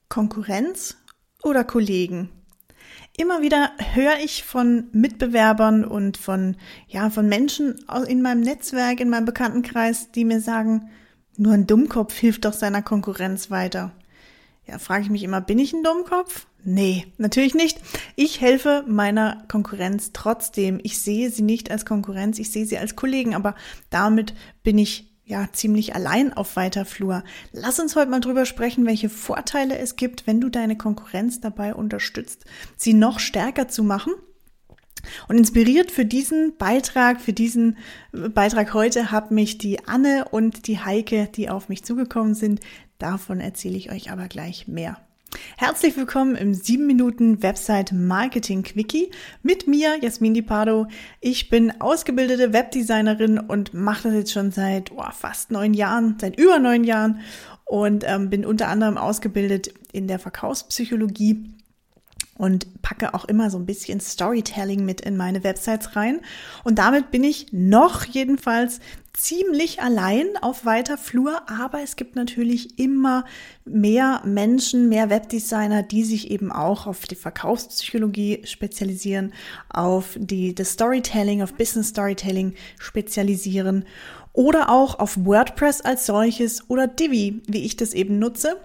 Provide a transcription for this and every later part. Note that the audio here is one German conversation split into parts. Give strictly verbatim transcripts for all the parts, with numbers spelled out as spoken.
Konkurrenz oder Kollegen? Immer wieder höre ich von Mitbewerbern und von, ja, von Menschen in meinem Netzwerk, in meinem Bekanntenkreis, die mir sagen, nur ein Dummkopf hilft doch seiner Konkurrenz weiter. Ja, frage ich mich immer, bin ich ein Dummkopf? Nee, natürlich nicht. Ich helfe meiner Konkurrenz trotzdem. Ich sehe sie nicht als Konkurrenz, ich sehe sie als Kollegen, aber damit bin ich ja ziemlich allein auf weiter Flur. Lass uns heute mal drüber sprechen, welche Vorteile es gibt, wenn du deine Konkurrenz dabei unterstützt, sie noch stärker zu machen. Und inspiriert für diesen Beitrag, für diesen Beitrag heute hat mich die Anne und die Heike, die auf mich zugekommen sind. Davon erzähle ich euch aber gleich mehr. Herzlich willkommen im sieben Minuten Website Marketing Quickie mit mir, Jasmin Di Pardo. Ich bin ausgebildete Webdesignerin und mache das jetzt schon seit oh, fast neun Jahren, seit über neun Jahren und ähm, bin unter anderem ausgebildet in der Verkaufspsychologie und packe auch immer so ein bisschen Storytelling mit in meine Websites rein. Und damit bin ich noch jedenfalls ziemlich allein auf weiter Flur, aber es gibt natürlich immer mehr Menschen, mehr Webdesigner, die sich eben auch auf die Verkaufspsychologie spezialisieren, auf die das Storytelling, auf Business Storytelling spezialisieren oder auch auf WordPress als solches oder Divi, wie ich das eben nutze.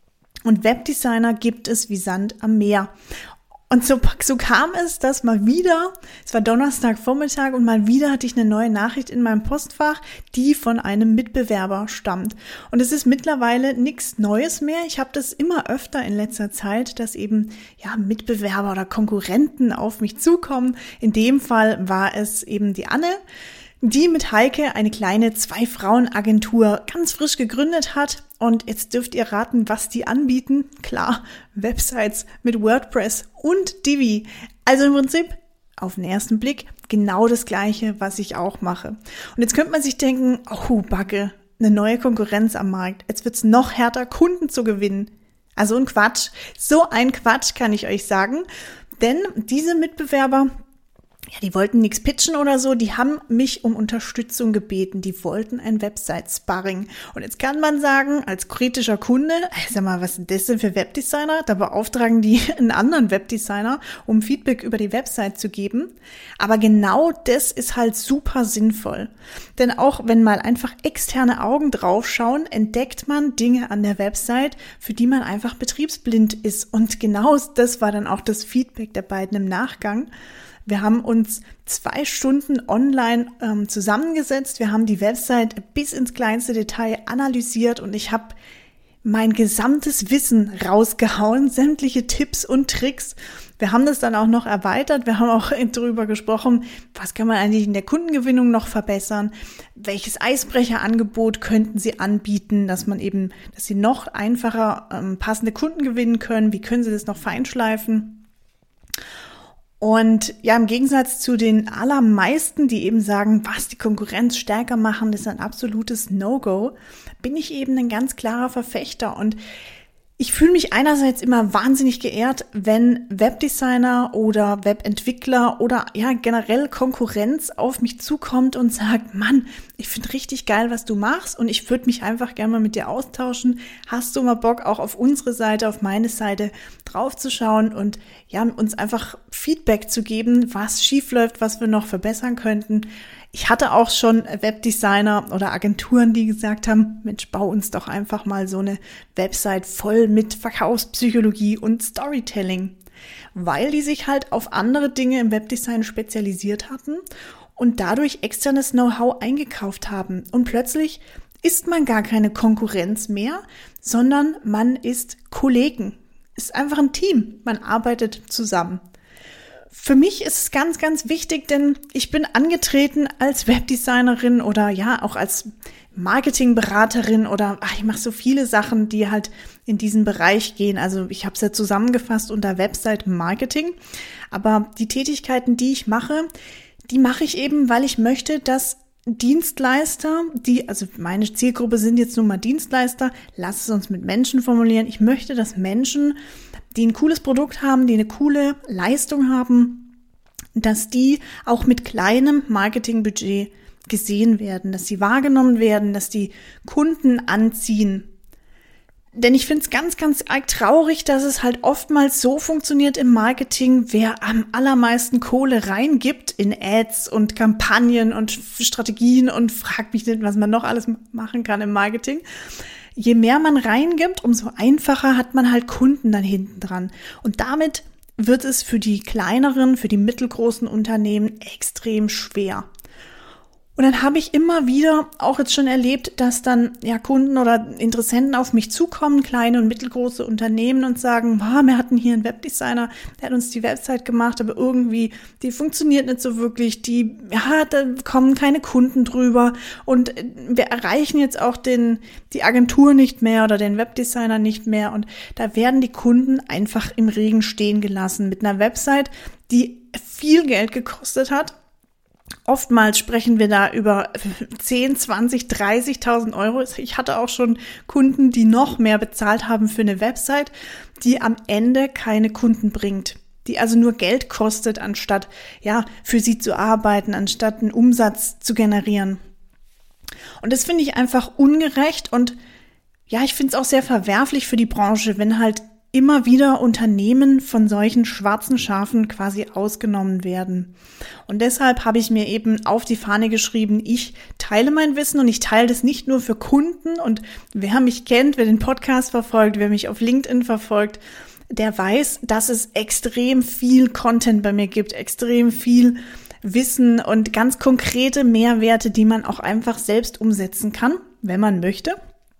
Und Webdesigner gibt es wie Sand am Meer. Und so, so kam es, dass mal wieder, es war Donnerstagvormittag und mal wieder hatte ich eine neue Nachricht in meinem Postfach, die von einem Mitbewerber stammt. Und es ist mittlerweile nichts Neues mehr. Ich habe das immer öfter in letzter Zeit, dass eben ja Mitbewerber oder Konkurrenten auf mich zukommen. In dem Fall war es eben die Anne, die mit Heike eine kleine Zwei-Frauen-Agentur ganz frisch gegründet hat. Und jetzt dürft ihr raten, was die anbieten. Klar, Websites mit WordPress und Divi. Also im Prinzip auf den ersten Blick genau das Gleiche, was ich auch mache. Und jetzt könnte man sich denken, oh Backe, eine neue Konkurrenz am Markt. Jetzt wird's noch härter, Kunden zu gewinnen. Also ein Quatsch. So ein Quatsch kann ich euch sagen. Denn diese Mitbewerber, ja, die wollten nichts pitchen oder so, die haben mich um Unterstützung gebeten, die wollten ein Website-Sparring. Und jetzt kann man sagen, als kritischer Kunde, sag mal, was sind das denn für Webdesigner? Da beauftragen die einen anderen Webdesigner, um Feedback über die Website zu geben. Aber genau das ist halt super sinnvoll. Denn auch wenn mal einfach externe Augen draufschauen, entdeckt man Dinge an der Website, für die man einfach betriebsblind ist. Und genau das war dann auch das Feedback der beiden im Nachgang. Wir haben uns zwei Stunden online ähm, zusammengesetzt. Wir haben die Website bis ins kleinste Detail analysiert und ich habe mein gesamtes Wissen rausgehauen, sämtliche Tipps und Tricks. Wir haben das dann auch noch erweitert. Wir haben auch darüber gesprochen, was kann man eigentlich in der Kundengewinnung noch verbessern? Welches Eisbrecherangebot könnten Sie anbieten, dass man eben, dass Sie noch einfacher ähm, passende Kunden gewinnen können? Wie können Sie das noch feinschleifen? Und ja, im Gegensatz zu den allermeisten, die eben sagen, was die Konkurrenz stärker machen, das ist ein absolutes No-Go, bin ich eben ein ganz klarer Verfechter. Und ich fühle mich einerseits immer wahnsinnig geehrt, wenn Webdesigner oder Webentwickler oder ja generell Konkurrenz auf mich zukommt und sagt, Mann, ich finde richtig geil, was du machst und ich würde mich einfach gerne mal mit dir austauschen. Hast du mal Bock, auch auf unsere Seite, auf meine Seite draufzuschauen und ja, uns einfach Feedback zu geben, was schief läuft, was wir noch verbessern könnten. Ich hatte auch schon Webdesigner oder Agenturen, die gesagt haben, Mensch, bau uns doch einfach mal so eine Website voll mit Verkaufspsychologie und Storytelling, weil die sich halt auf andere Dinge im Webdesign spezialisiert hatten und dadurch externes Know-how eingekauft haben. Und plötzlich ist man gar keine Konkurrenz mehr, sondern man ist Kollegen. Ist einfach ein Team. Man arbeitet zusammen. Für mich ist es ganz, ganz wichtig, denn ich bin angetreten als Webdesignerin oder ja auch als Marketingberaterin oder ach, ich mache so viele Sachen, die halt in diesen Bereich gehen. Also ich habe es ja zusammengefasst unter Website Marketing. Aber die Tätigkeiten, die ich mache, die mache ich eben, weil ich möchte, dass Dienstleister, die, also meine Zielgruppe sind jetzt nun mal Dienstleister, lass es uns mit Menschen formulieren. Ich möchte, dass Menschen, die ein cooles Produkt haben, die eine coole Leistung haben, dass die auch mit kleinem Marketingbudget gesehen werden, dass sie wahrgenommen werden, dass die Kunden anziehen. Denn ich finde es ganz, ganz arg traurig, dass es halt oftmals so funktioniert im Marketing, wer am allermeisten Kohle reingibt in Ads und Kampagnen und Strategien und fragt mich nicht, was man noch alles machen kann im Marketing. Je mehr man reingibt, umso einfacher hat man halt Kunden dann hinten dran. Und damit wird es für die kleineren, für die mittelgroßen Unternehmen extrem schwer. Und dann habe ich immer wieder auch jetzt schon erlebt, dass dann ja Kunden oder Interessenten auf mich zukommen, kleine und mittelgroße Unternehmen und sagen, wow, wir hatten hier einen Webdesigner, der hat uns die Website gemacht, aber irgendwie, die funktioniert nicht so wirklich, die, ja, da kommen keine Kunden drüber und wir erreichen jetzt auch den, die Agentur nicht mehr oder den Webdesigner nicht mehr und da werden die Kunden einfach im Regen stehen gelassen mit einer Website, die viel Geld gekostet hat. Oftmals sprechen wir da über zehn, zwanzig, dreißigtausend Euro. Ich hatte auch schon Kunden, die noch mehr bezahlt haben für eine Website, die am Ende keine Kunden bringt, die also nur Geld kostet, anstatt ja für sie zu arbeiten, anstatt einen Umsatz zu generieren. Und das finde ich einfach ungerecht und ja, ich finde es auch sehr verwerflich für die Branche, wenn halt immer wieder Unternehmen von solchen schwarzen Schafen quasi ausgenommen werden. Und deshalb habe ich mir eben auf die Fahne geschrieben, ich teile mein Wissen und ich teile das nicht nur für Kunden. Und wer mich kennt, wer den Podcast verfolgt, wer mich auf LinkedIn verfolgt, der weiß, dass es extrem viel Content bei mir gibt, extrem viel Wissen und ganz konkrete Mehrwerte, die man auch einfach selbst umsetzen kann, wenn man möchte.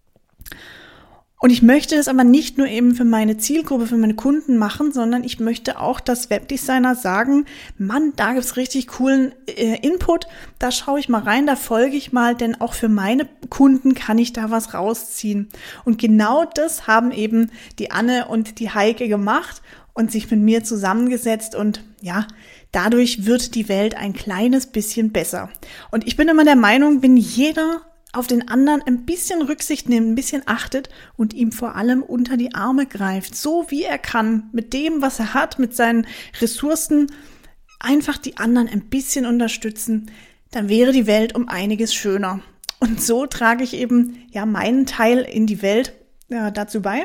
Und ich möchte das aber nicht nur eben für meine Zielgruppe, für meine Kunden machen, sondern ich möchte auch, dass Webdesigner sagen, Mann, da gibt's richtig coolen äh, Input, da schaue ich mal rein, da folge ich mal, denn auch für meine Kunden kann ich da was rausziehen. Und genau das haben eben die Anne und die Heike gemacht und sich mit mir zusammengesetzt und ja, dadurch wird die Welt ein kleines bisschen besser. Und ich bin immer der Meinung, wenn jeder auf den anderen ein bisschen Rücksicht nimmt, ein bisschen achtet und ihm vor allem unter die Arme greift, so wie er kann, mit dem, was er hat, mit seinen Ressourcen, einfach die anderen ein bisschen unterstützen, dann wäre die Welt um einiges schöner. Und so trage ich eben ja meinen Teil in die Welt ja, dazu bei.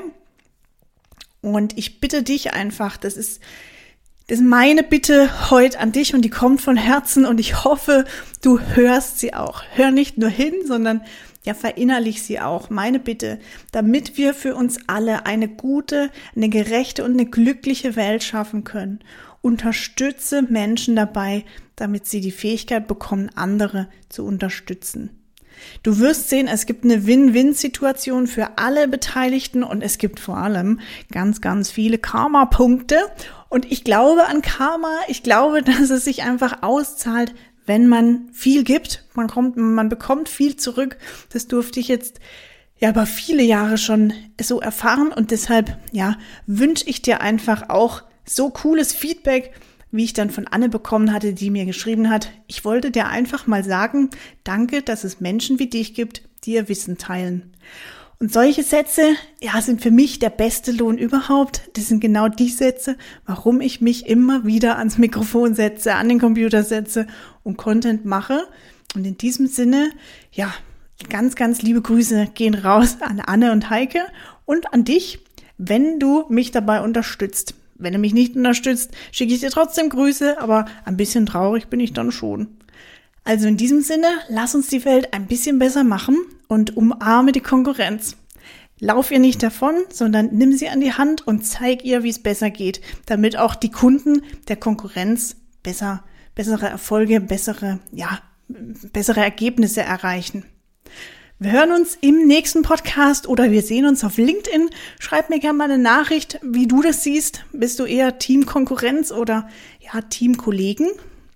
Und ich bitte dich einfach, das ist Das ist meine Bitte heute an dich und die kommt von Herzen und ich hoffe, du hörst sie auch. Hör nicht nur hin, sondern ja, verinnerlich sie auch. Meine Bitte, damit wir für uns alle eine gute, eine gerechte und eine glückliche Welt schaffen können. Unterstütze Menschen dabei, damit sie die Fähigkeit bekommen, andere zu unterstützen. Du wirst sehen, es gibt eine Win-Win-Situation für alle Beteiligten und es gibt vor allem ganz, ganz viele Karma-Punkte. Und ich glaube an Karma. Ich glaube, dass es sich einfach auszahlt, wenn man viel gibt. Man kommt, man bekommt viel zurück. Das durfte ich jetzt ja über viele Jahre schon so erfahren und deshalb ja wünsche ich dir einfach auch so cooles Feedback, wie ich dann von Anne bekommen hatte, die mir geschrieben hat, ich wollte dir einfach mal sagen, danke, dass es Menschen wie dich gibt, die ihr Wissen teilen. Und solche Sätze, ja, sind für mich der beste Lohn überhaupt. Das sind genau die Sätze, warum ich mich immer wieder ans Mikrofon setze, an den Computer setze und Content mache. Und in diesem Sinne, ja, ganz, ganz liebe Grüße gehen raus an Anne und Heike und an dich, wenn du mich dabei unterstützt. Wenn du mich nicht unterstützt, schicke ich dir trotzdem Grüße, aber ein bisschen traurig bin ich dann schon. Also in diesem Sinne, lass uns die Welt ein bisschen besser machen und umarme die Konkurrenz. Lauf ihr nicht davon, sondern nimm sie an die Hand und zeig ihr, wie es besser geht, damit auch die Kunden der Konkurrenz besser, bessere Erfolge, bessere, ja, bessere Ergebnisse erreichen. Wir hören uns im nächsten Podcast oder wir sehen uns auf LinkedIn. Schreib mir gerne mal eine Nachricht, wie du das siehst. Bist du eher Team Konkurrenz oder ja Team Kollegen?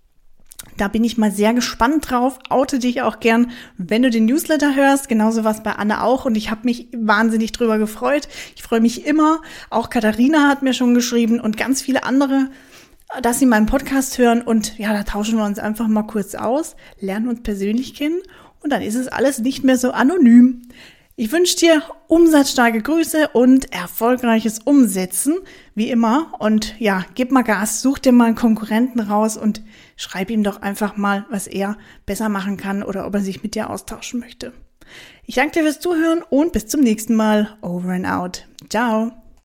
Da bin ich mal sehr gespannt drauf. Oute dich auch gern, wenn du den Newsletter hörst. Genauso was bei Anne auch. Und ich habe mich wahnsinnig drüber gefreut. Ich freue mich immer. Auch Katharina hat mir schon geschrieben und ganz viele andere, dass sie meinen Podcast hören. Und ja, da tauschen wir uns einfach mal kurz aus, lernen uns persönlich kennen. Und dann ist es alles nicht mehr so anonym. Ich wünsche dir umsatzstarke Grüße und erfolgreiches Umsetzen, wie immer. Und ja, gib mal Gas, such dir mal einen Konkurrenten raus und schreib ihm doch einfach mal, was er besser machen kann oder ob er sich mit dir austauschen möchte. Ich danke dir fürs Zuhören und bis zum nächsten Mal. Over and out. Ciao.